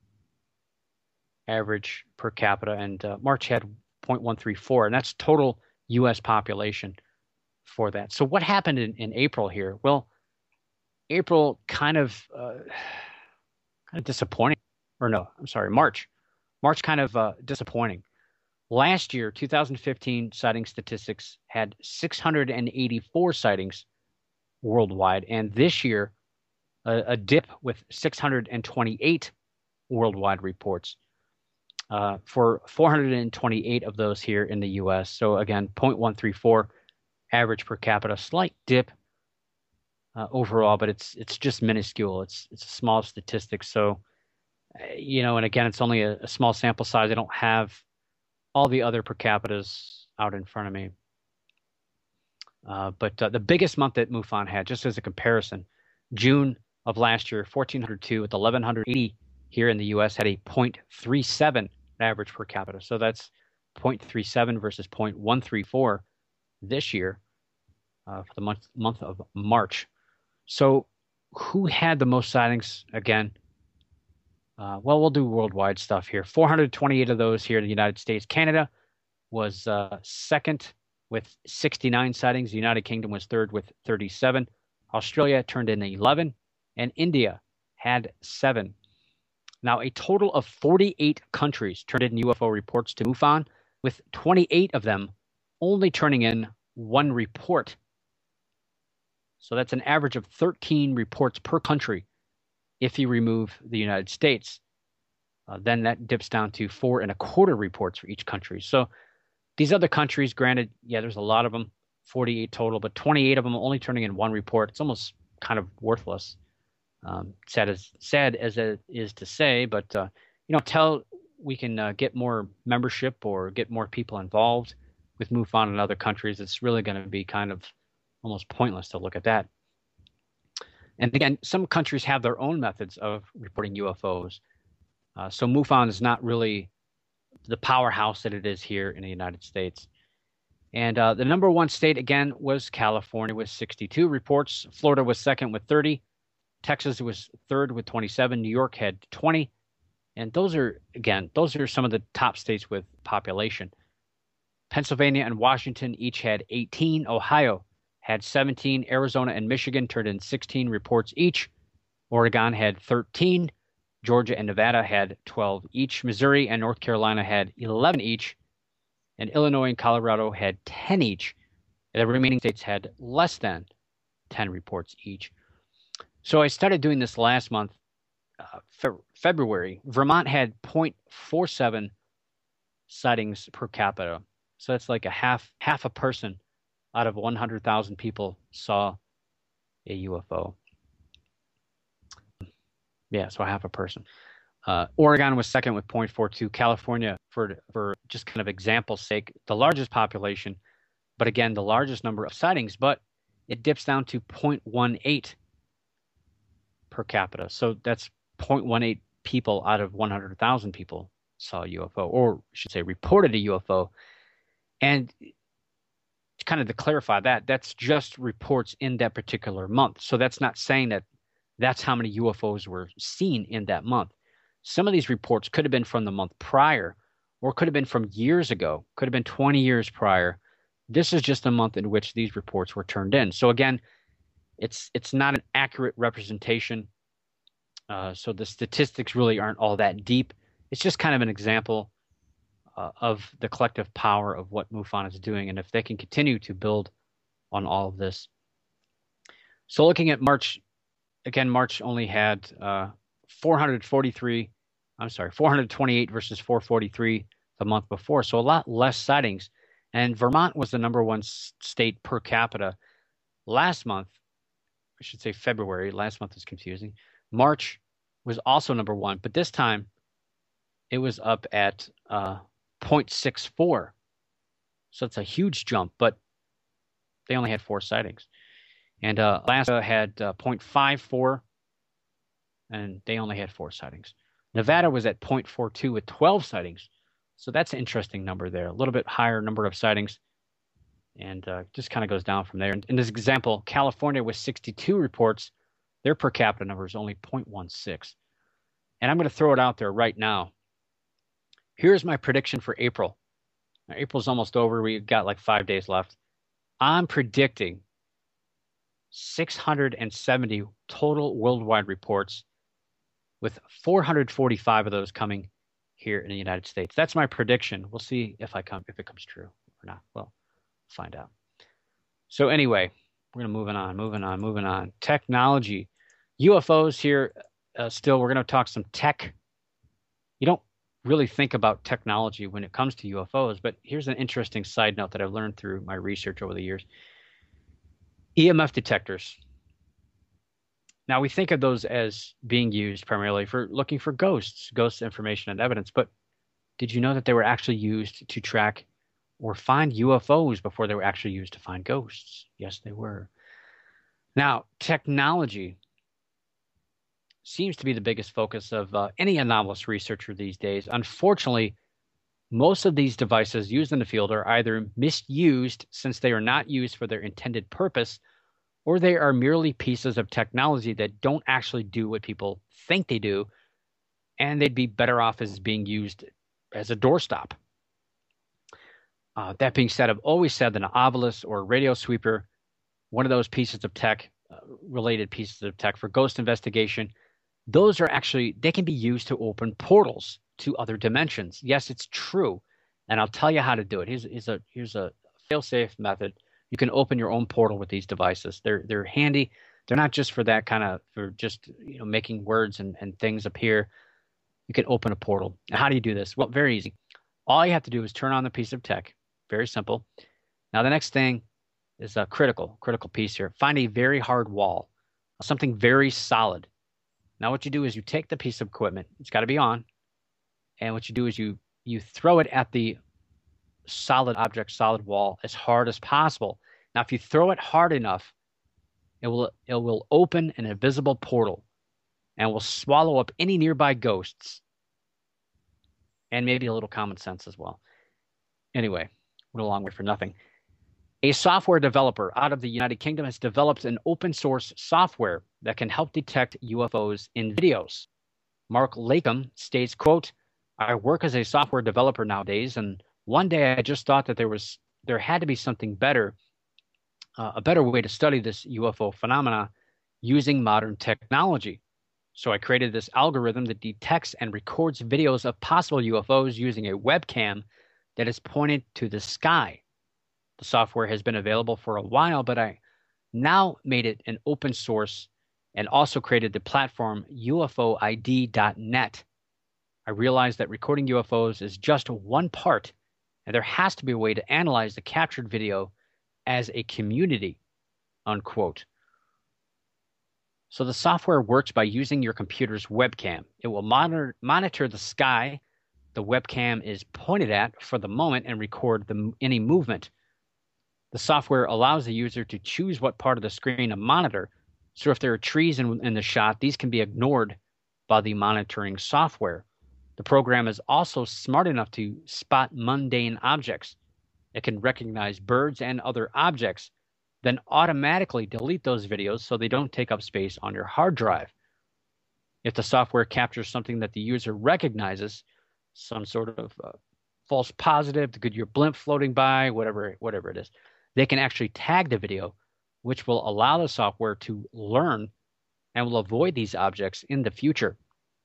C: average per capita, and uh, March had zero point one three four, and that's total U S population for that. So what happened in, in April here? Well, April kind of uh, kind of disappointing, or no, I'm sorry, March. March kind of uh, disappointing. Last year, two thousand fifteen sighting statistics had six hundred eighty-four sightings worldwide, and this year, a, a dip with six hundred twenty-eight worldwide reports. Uh, for four hundred twenty-eight of those here in the U S. So again, zero point one three four average per capita, slight dip uh, overall, but it's it's just minuscule. It's it's a small statistic. So, uh, you know, and again, it's only a, a small sample size. I don't have all the other per capitas out in front of me. Uh, but uh, the biggest month that MUFON had, just as a comparison, June of last year, fourteen oh two with eleven eighty here in the U S had a zero point three seven average per capita. So that's zero point three seven versus zero point one three four this year uh, for the month month of March. So who had the most sightings again? Uh, well, we'll do worldwide stuff here. four hundred twenty-eight of those here in the United States. Canada was uh, second with sixty-nine sightings. The United Kingdom was third with thirty-seven. Australia turned in eleven, and India had seven. Now, a total of forty-eight countries turned in U F O reports to MUFON, with twenty-eight of them only turning in one report. So that's an average of thirteen reports per country if you remove the United States. Uh, then that dips down to four and a quarter reports for each country. So these other countries, granted, yeah, there's a lot of them, forty-eight total, but twenty-eight of them only turning in one report. It's almost kind of worthless. Um, sad as sad as it is to say, but uh, you know, until we can uh, get more membership or get more people involved with MUFON in other countries, it's really going to be kind of almost pointless to look at that. And again, some countries have their own methods of reporting U F Os, uh, so MUFON is not really the powerhouse that it is here in the United States. And uh, the number one state again was California with sixty-two reports. Florida was second with thirty. Texas was third with twenty-seven. New York had twenty. And those are, again, those are some of the top states with population. Pennsylvania and Washington each had eighteen. Ohio had seventeen. Arizona and Michigan turned in sixteen reports each. Oregon had thirteen. Georgia and Nevada had twelve each. Missouri and North Carolina had eleven each. And Illinois and Colorado had ten each. And the remaining states had less than ten reports each. So I started doing this last month, uh, fe- February. Vermont had zero point four seven sightings per capita. So that's like a half half a person out of one hundred thousand people saw a U F O. Yeah, so half a person. Uh, Oregon was second with zero point four two. California, for for just kind of example's sake, the largest population, but again, the largest number of sightings, but it dips down to zero point one eight per capita. So that's zero point one eight people out of one hundred thousand people saw a U F O, or I should say reported a U F O. And kind of to clarify that, that's just reports in that particular month. So that's not saying that that's how many U F Os were seen in that month. Some of these reports could have been from the month prior, or could have been from years ago, could have been twenty years prior. This is just a month in which these reports were turned in. So again, it's it's not an accurate representation. Uh, so the statistics really aren't all that deep. It's just kind of an example uh, of the collective power of what MUFON is doing, and if they can continue to build on all of this. So looking at March, again, March only had uh, four hundred forty-three, I'm sorry, four hundred twenty-eight versus four forty-three the month before, so a lot less sightings. And Vermont was the number one state per capita. Last month, I should say February, last month is confusing. March was also number one, but this time it was up at uh, zero point six four. So it's a huge jump, but they only had four sightings. And uh, Alaska had uh, zero point five four, and they only had four sightings. Nevada was at zero point four two with twelve sightings. So that's an interesting number there, a little bit higher number of sightings. and uh, just kind of goes down from there. In, in this example, California with sixty-two reports, their per capita number is only zero point one six. And I'm going to throw it out there right now. Here's my prediction for April. Now, April's almost over. We've got like five days left. I'm predicting six hundred seventy total worldwide reports, with four hundred forty-five of those coming here in the United States. That's my prediction. We'll see if I come if it comes true or not. Well, find out. So anyway, we're going to moving on, moving on, moving on. Technology, U F Os here. Uh, still, we're going to talk some tech. You don't really think about technology when it comes to U F Os, but here's an interesting side note that I've learned through my research over the years. E M F detectors. Now, we think of those as being used primarily for looking for ghosts, ghost information and evidence, but did you know that they were actually used to track or find U F Os before they were actually used to find ghosts? Yes, they were. Now, technology seems to be the biggest focus of uh, any anomalous researcher these days. Unfortunately, most of these devices used in the field are either misused since they are not used for their intended purpose, or they are merely pieces of technology that don't actually do what people think they do, and they'd be better off as being used as a doorstop. Uh, that being said, I've always said that an Ovilus or a radio sweeper, one of those pieces of tech, uh, related pieces of tech for ghost investigation, those are actually, they can be used to open portals to other dimensions. Yes, it's true. And I'll tell you how to do it. Here's, here's a, here's a fail-safe method. You can open your own portal with these devices. They're, they're handy. They're not just for that kind of, for just, you know, making words and, and things appear. You can open a portal. And how do you do this? Well, very easy. All you have to do is turn on the piece of tech. Very simple. Now, the next thing is a critical, critical piece here. Find a very hard wall, something very solid. Now, what you do is you take the piece of equipment. It's got to be on. And what you do is you you throw it at the solid object, solid wall as hard as possible. Now, if you throw it hard enough, it will it will open an invisible portal and will swallow up any nearby ghosts and maybe a little common sense as well. Anyway, went a long way for nothing. A software developer out of the United Kingdom has developed an open source software that can help detect U F Os in videos. Mark Latham states, quote, "I work as a software developer nowadays, and one day I just thought that there was there had to be something better, uh, a better way to study this U F O phenomena using modern technology. So I created this algorithm that detects and records videos of possible U F Os using a webcam that is pointed to the sky. The software has been available for a while, but I now made it an open source and also created the platform U F O I D dot net. I realized that recording U F Os is just one part, and there has to be a way to analyze the captured video as a community," unquote. So the software works by using your computer's webcam. It will monitor, monitor the sky the webcam is pointed at for the moment and record the, any movement. The software allows the user to choose what part of the screen to monitor. So if there are trees in, in the shot, these can be ignored by the monitoring software. The program is also smart enough to spot mundane objects. It can recognize birds and other objects, then automatically delete those videos so they don't take up space on your hard drive. If the software captures something that the user recognizes, some sort of uh, false positive, the Goodyear blimp floating by, whatever, whatever it is, they can actually tag the video, which will allow the software to learn and will avoid these objects in the future.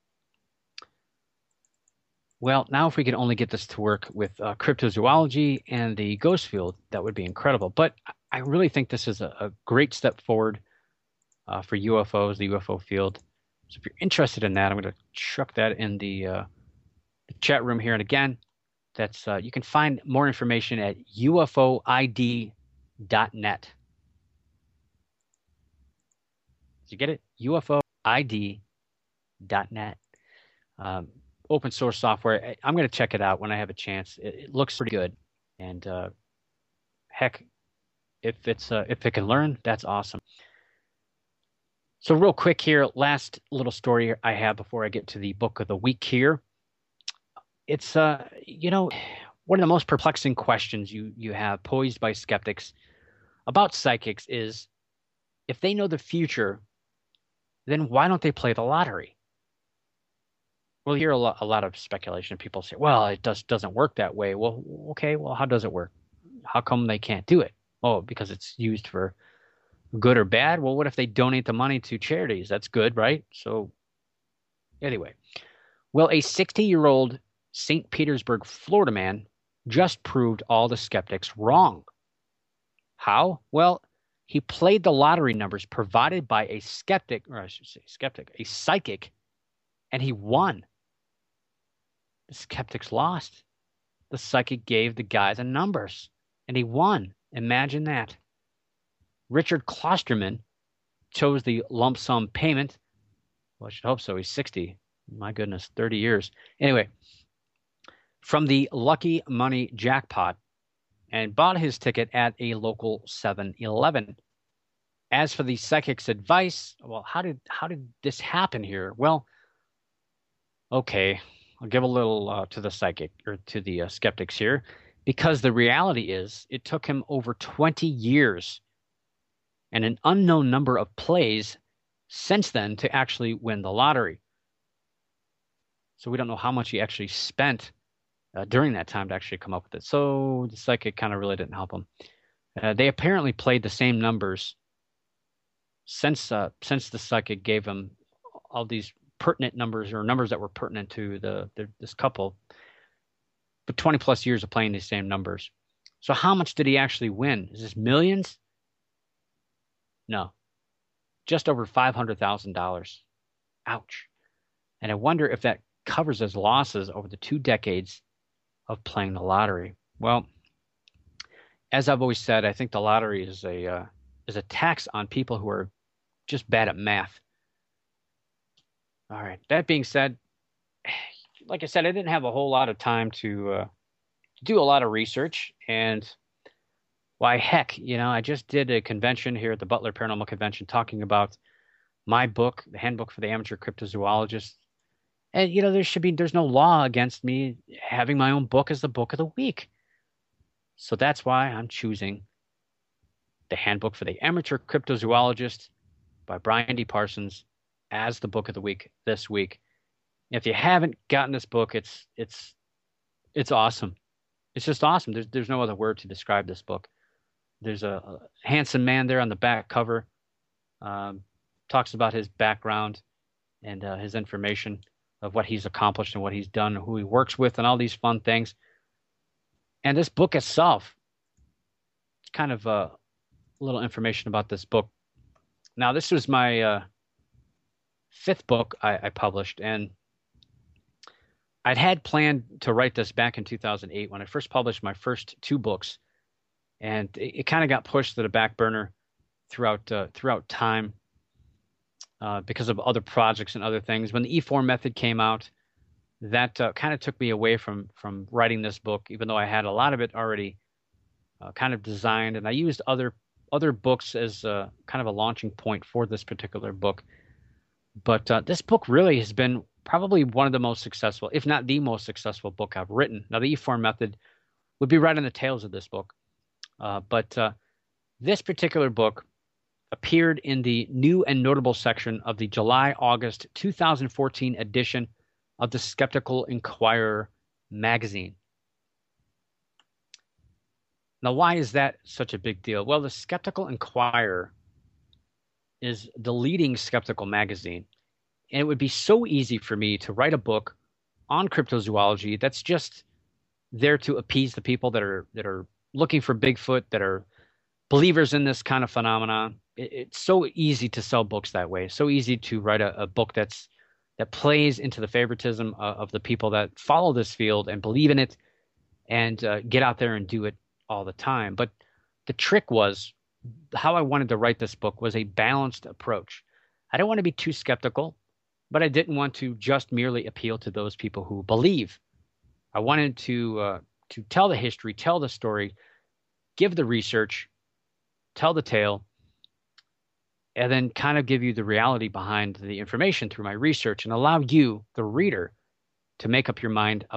C: Well, now if we could only get this to work with uh, cryptozoology and the ghost field, that would be incredible. But I really think this is a, a great step forward uh, for U F Os, the U F O field. So if you're interested in that, I'm going to chuck that in the, uh, the chat room here. And again, that's uh, you can find more information at U F O I D dot net. Did you get it? U F O I D dot net. Um, open source software. I'm going to check it out when I have a chance. It, it looks pretty good. And uh, heck, if it's uh, if it can learn, that's awesome. So real quick here, last little story I have before I get to the book of the week here. It's, uh, you know, one of the most perplexing questions you, you have posed by skeptics about psychics is, if they know the future, then why don't they play the lottery? We'll hear a lot, a lot of speculation. People say, well, it does, doesn't work that way. Well, okay, well, how does it work? How come they can't do it? Oh, because it's used for good or bad? Well, what if they donate the money to charities? That's good, right? So anyway, well, a sixty-year-old Saint Petersburg, Florida man just proved all the skeptics wrong. How? Well, he played the lottery numbers provided by a skeptic, or I should say skeptic, a psychic, and he won. The skeptics lost. The psychic gave the guy the numbers, and he won. Imagine that. Richard Klosterman chose the lump sum payment. Well, I should hope so. He's sixty. My goodness, thirty years. Anyway, from the Lucky Money jackpot, and bought his ticket at a local seven eleven. As for the psychic's advice, well, how did how did this happen here? Well, okay, I'll give a little uh, to the psychic, or to the uh, skeptics here, because the reality is it took him over twenty years and an unknown number of plays since then to actually win the lottery. So we don't know how much he actually spent uh, during that time to actually come up with it. So the psychic kind of really didn't help him. Uh, they apparently played the same numbers since uh, since the psychic gave him all these pertinent numbers, or numbers that were pertinent to the, the this couple. But twenty plus years of playing these same numbers. So how much did he actually win? Is this millions? No, just over five hundred thousand dollars. Ouch. And I wonder if that covers his losses over the two decades of playing the lottery. Well, as I've always said, I think the lottery is a uh, is a tax on people who are just bad at math. All right. That being said, like I said, I didn't have a whole lot of time to uh, do a lot of research, and why, heck, you know, I just did a convention here at the Butler Paranormal Convention talking about my book, The Handbook for the Amateur Cryptozoologist. And, you know, there should be, there's no law against me having my own book as the book of the week. So that's why I'm choosing The Handbook for the Amateur Cryptozoologist by Brian D. Parsons as the book of the week this week. If you haven't gotten this book, it's it's it's awesome. It's just awesome. There's there's no other word to describe this book. There's a, a handsome man there on the back cover. Um, talks about his background and uh, his information of what he's accomplished and what he's done, who he works with, and all these fun things. And this book itself, it's kind of a little information about this book. Now, this was my uh, fifth book I, I published, and I'd had planned to write this back in two thousand eight when I first published my first two books, and it, it kind of got pushed to the back burner throughout uh, throughout time uh, because of other projects and other things. When the E four method came out, that uh, kind of took me away from from writing this book, even though I had a lot of it already uh, kind of designed, and I used other other books as uh, kind of a launching point for this particular book. But uh, this book really has been probably one of the most successful, if not the most successful book I've written. Now, the E four method would be right on the tails of this book. Uh, but uh, this particular book appeared in the new and notable section of the July-August two thousand fourteen edition of the Skeptical Inquirer magazine. Now, why is that such a big deal? Well, the Skeptical Inquirer is the leading skeptical magazine. And it would be so easy for me to write a book on cryptozoology that's just there to appease the people that are that are looking for Bigfoot, that are believers in this kind of phenomenon. It, it's so easy to sell books that way. So easy to write a, a book that's that plays into the favoritism of, of the people that follow this field and believe in it, and uh, get out there and do it all the time. But the trick was, how I wanted to write this book was a balanced approach. I don't want to be too skeptical, but I didn't want to just merely appeal to those people who believe. I wanted to uh, to tell the history, tell the story, give the research, tell the tale, and then kind of give you the reality behind the information through my research, and allow you, the reader, to make up your mind about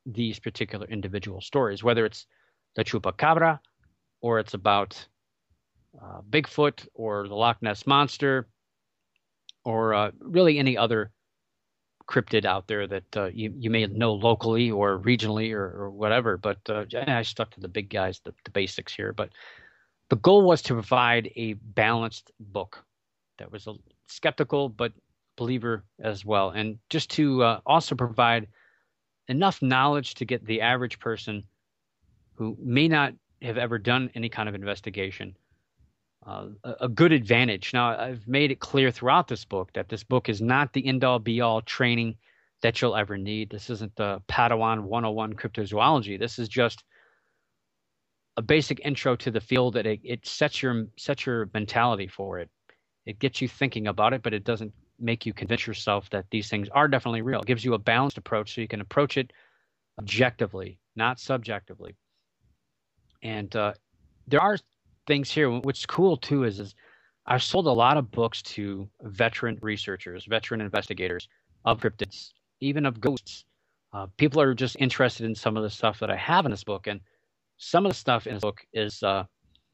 C: these particular individual stories, whether it's the Chupacabra or it's about uh, Bigfoot or the Loch Ness Monster or uh, really any other cryptid out there that uh, you, you may know locally or regionally or, or whatever. But uh, I stuck to the big guys, the, the basics here. But the goal was to provide a balanced book that was a skeptical but believer as well, and just to uh, also provide enough knowledge to get the average person who may not have ever done any kind of investigation uh, a, a good advantage. Now, I've made it clear throughout this book that this book is not the end-all be-all training that you'll ever need. This isn't the Padawan one oh one cryptozoology. This is just a basic intro to the field that it, it sets your sets your mentality for it. It gets you thinking about it, but it doesn't make you convince yourself that these things are definitely real. It gives you a balanced approach so you can approach it objectively, not subjectively. And uh, there are things here. What's cool, too, is, is I've sold a lot of books to veteran researchers, veteran investigators of cryptids, even of ghosts. Uh, people are just interested in some of the stuff that I have in this book. And some of the stuff in this book is, uh,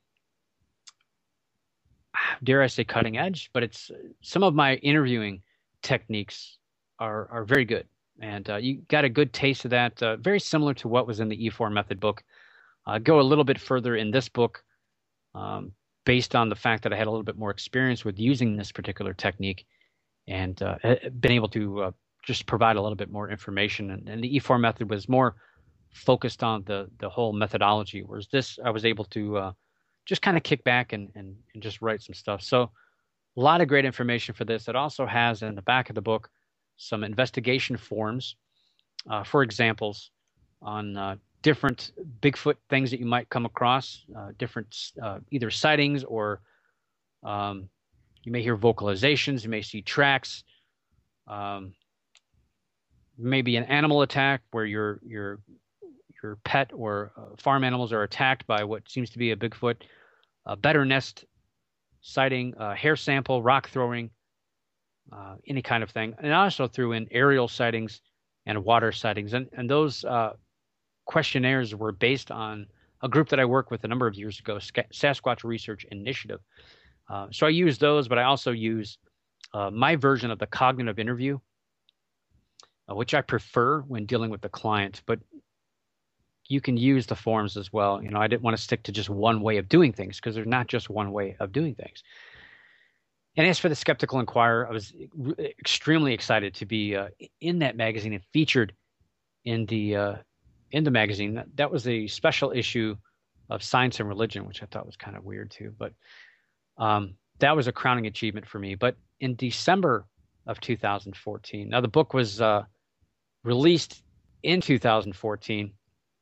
C: dare I say, cutting edge, but it's some of my interviewing techniques are are very good. And uh, you got a good taste of that, uh, very similar to what was in the E four Method book. Uh, go a little bit further in this book um, based on the fact that I had a little bit more experience with using this particular technique and uh, been able to uh, just provide a little bit more information. And, and the E four Method was more focused on the the whole methodology, whereas this I was able to uh, just kind of kick back and, and, and just write some stuff. So a lot of great information for this. It also has in the back of the book some investigation forms uh, for examples on uh, different Bigfoot things that you might come across, uh, different uh, either sightings or um, you may hear vocalizations, you may see tracks, um, maybe an animal attack where your your your pet or uh, farm animals are attacked by what seems to be a Bigfoot, a better nest sighting, uh, hair sample, rock throwing, uh, any kind of thing. And I also threw in aerial sightings and water sightings. And, and those uh, questionnaires were based on a group that I worked with a number of years ago, Sasquatch Research Initiative. Uh, so I use those, but I also use uh, my version of the cognitive interview, uh, which I prefer when dealing with the client. But you can use the forms as well. You know, I didn't want to stick to just one way of doing things because there's not just one way of doing things. And as for the Skeptical Inquirer, I was re- extremely excited to be uh, in that magazine and featured in the uh, in the magazine. That, that was a special issue of Science and Religion, which I thought was kind of weird too. But um, that was a crowning achievement for me. But in December of two thousand fourteen, now the book was uh, released in two thousand fourteen.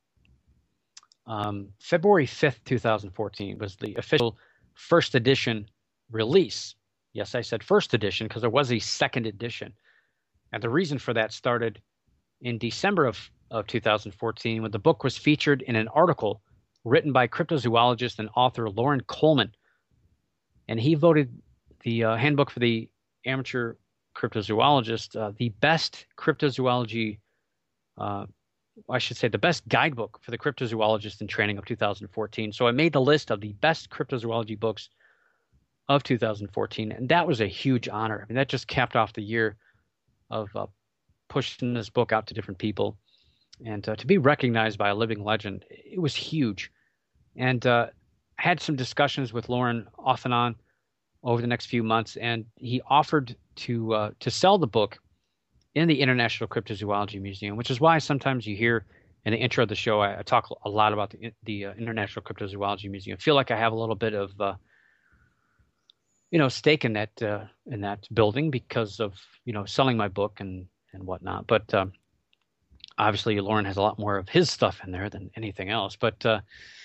C: Um, February fifth, two thousand fourteen was the official first edition release. Yes, I said first edition because there was a second edition. And the reason for that started in December of, of two thousand fourteen when the book was featured in an article written by cryptozoologist and author Loren Coleman. And he voted the uh, Handbook for the Amateur Cryptozoologist uh, the best cryptozoology uh I should say the best guidebook for the cryptozoologist in training of two thousand fourteen. So I made the list of the best cryptozoology books of two thousand fourteen, and that was a huge honor. I mean, that just capped off the year of uh, pushing this book out to different people. And uh, to be recognized by a living legend, it was huge. And uh, I had some discussions with Loren off and on over the next few months, and he offered to uh, to sell the book in the International Cryptozoology Museum, which is why sometimes you hear in the intro of the show, I, I talk a lot about the, the uh, International Cryptozoology Museum. I feel like I have a little bit of, uh, you know, stake in that uh, in that building because of, you know, selling my book and, and whatnot. But um, obviously, Loren has a lot more of his stuff in there than anything else. But uh,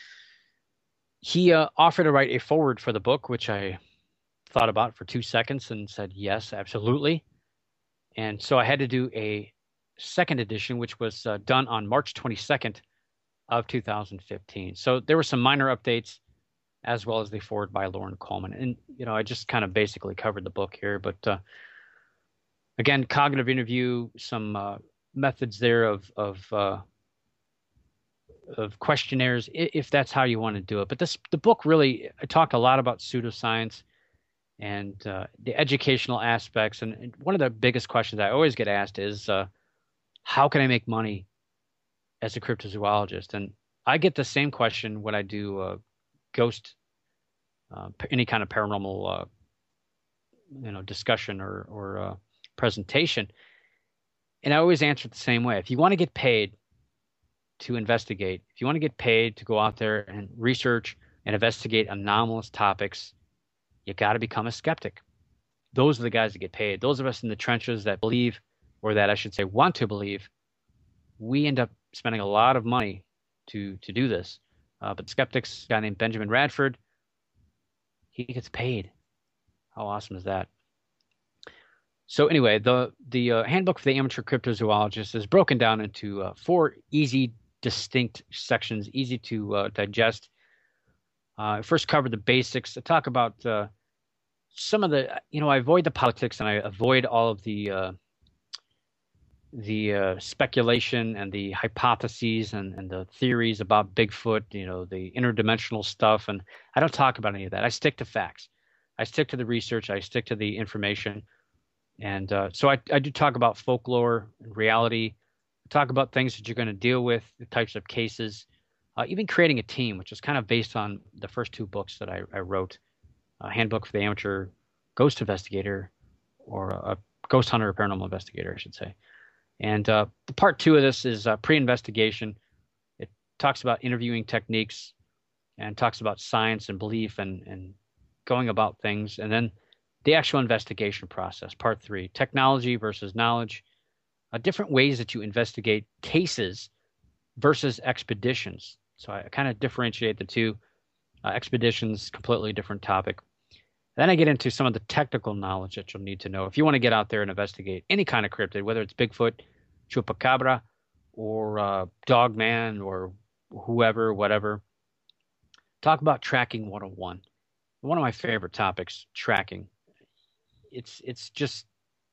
C: he uh, offered to write a foreword for the book, which I thought about for two seconds and said, yes, absolutely. And so I had to do a second edition, which was uh, done on March twenty-second of two thousand fifteen. So there were some minor updates as well as the foreword by Loren Coleman. And, you know, I just kind of basically covered the book here. But uh, again, cognitive interview, some uh, methods there of, of uh, of questionnaires, if that's how you want to do it. But this the book really I talked a lot about pseudoscience and uh, the educational aspects. And, and one of the biggest questions I always get asked is, uh, how can I make money as a cryptozoologist? And I get the same question when I do uh, ghost, uh, any kind of paranormal, uh, you know, discussion or or uh, presentation. And I always answer it the same way. If you want to get paid to investigate, if you want to get paid to go out there and research and investigate anomalous topics, you got to become a skeptic. Those are the guys that get paid. Those of us in the trenches that believe, or that I should say want to believe, we end up spending a lot of money to to do this. Uh, but skeptics, a guy named Benjamin Radford, he gets paid. How awesome is that? So anyway, the the uh, handbook for the amateur cryptozoologist is broken down into uh, four easy, distinct sections, easy to uh, digest. Uh, I first cover the basics. I talk about uh, some of the, you know, I avoid the politics and I avoid all of the uh, the uh, speculation and the hypotheses and, and the theories about Bigfoot, you know, the interdimensional stuff. And I don't talk about any of that. I stick to facts. I stick to the research. I stick to the information. And uh, so I, I do talk about folklore and reality. I talk about things that you're going to deal with, the types of cases, uh, even creating a team, which is kind of based on the first two books that I, I wrote, a handbook for the amateur ghost investigator, or a, a ghost hunter or paranormal investigator, I should say. And uh, the part two of this is uh, pre-investigation. It talks about interviewing techniques and talks about science and belief and, and going about things. And then the actual investigation process, part three, technology versus knowledge, uh, different ways that you investigate cases versus expeditions. So I kind of differentiate the two. Uh, expeditions, completely different topic. Then I get into some of the technical knowledge that you'll need to know if you want to get out there and investigate any kind of cryptid, whether it's Bigfoot, Chupacabra, or uh, Dogman, or whoever, whatever. Talk about tracking one oh one. One of my favorite topics, tracking. It's it's just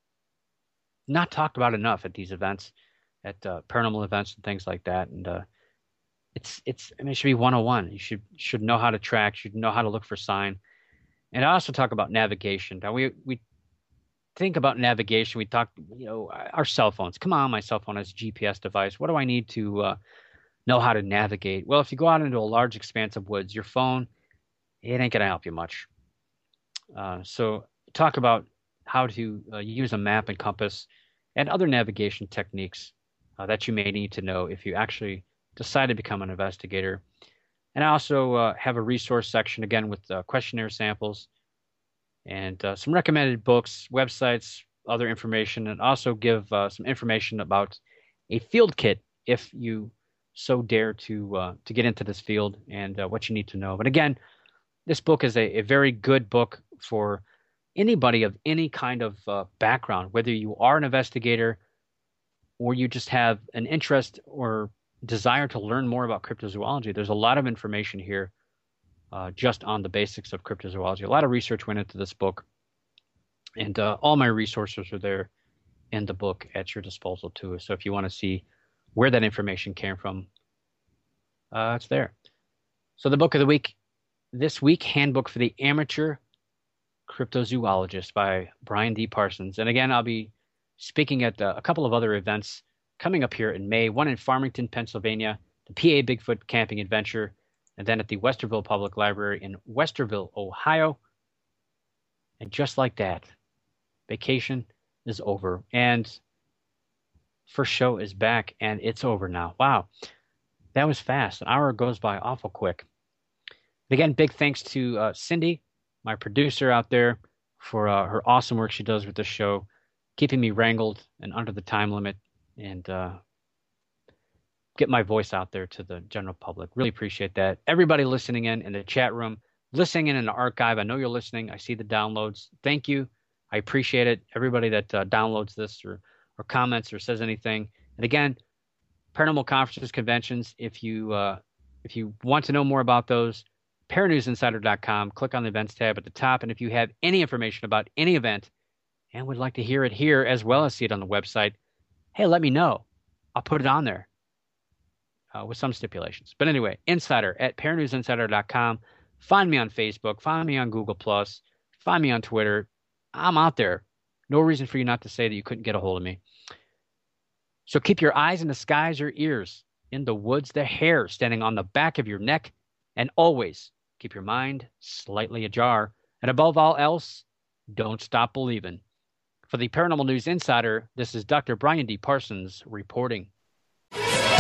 C: not talked about enough at these events, at uh, paranormal events and things like that. And uh, it's it's I mean, it should be one oh one. You should should know how to track. You should know how to look for sign. And I also talk about navigation. Now we we think about navigation. We talk, you know, our cell phones. Come on, my cell phone has a G P S device. What do I need to uh, know how to navigate? Well, if you go out into a large expanse of woods, your phone, it ain't gonna help you much. Uh, so. Talk about how to uh, use a map and compass and other navigation techniques uh, that you may need to know if you actually decide to become an investigator. And I also uh, have a resource section, again, with uh, questionnaire samples and uh, some recommended books, websites, other information, and also give uh, some information about a field kit if you so dare to uh, to get into this field and uh, what you need to know. But again, this book is a, a very good book for anybody of any kind of uh, background, whether you are an investigator or you just have an interest or desire to learn more about cryptozoology. There's a lot of information here uh, just on the basics of cryptozoology. A lot of research went into this book, and uh, all my resources are there in the book at your disposal too. So if you want to see where that information came from, uh, it's there. So the book of the week this week, Handbook for the Amateur Cryptozoologist by Brian D. Parsons. And again, I'll be speaking at uh, a couple of other events coming up here in May, one in Farmington, Pennsylvania, the P A Bigfoot Camping Adventure, and then at the Westerville Public Library in Westerville, Ohio. And just like that, vacation is over. And first show is back, and it's over now. Wow. That was fast. An hour goes by awful quick. Again, big thanks to uh, Cindy, my producer out there, for uh, her awesome work she does with this show, keeping me wrangled and under the time limit, and uh, get my voice out there to the general public. Really appreciate that. Everybody listening in in the chat room, listening in in the archive, I know you're listening. I see the downloads. Thank you. I appreciate it. Everybody that uh, downloads this or, or comments or says anything. And again, paranormal conferences, conventions, if you uh, if you want to know more about those, paranews insider dot com. Click on the events tab at the top. And if you have any information about any event and would like to hear it here as well as see it on the website, hey, let me know. I'll put it on there. uh, with some stipulations. But anyway, Insider at paranews insider dot com. Find me on Facebook. Find me on Google Plus. Find me on Twitter. I'm out there. No reason for you not to say that you couldn't get a hold of me. So keep your eyes in the skies, your ears in the woods, the hair standing on the back of your neck, and always keep your mind slightly ajar. And above all else, don't stop believing. For the Paranormal News Insider, this is Doctor Brian D. Parsons reporting.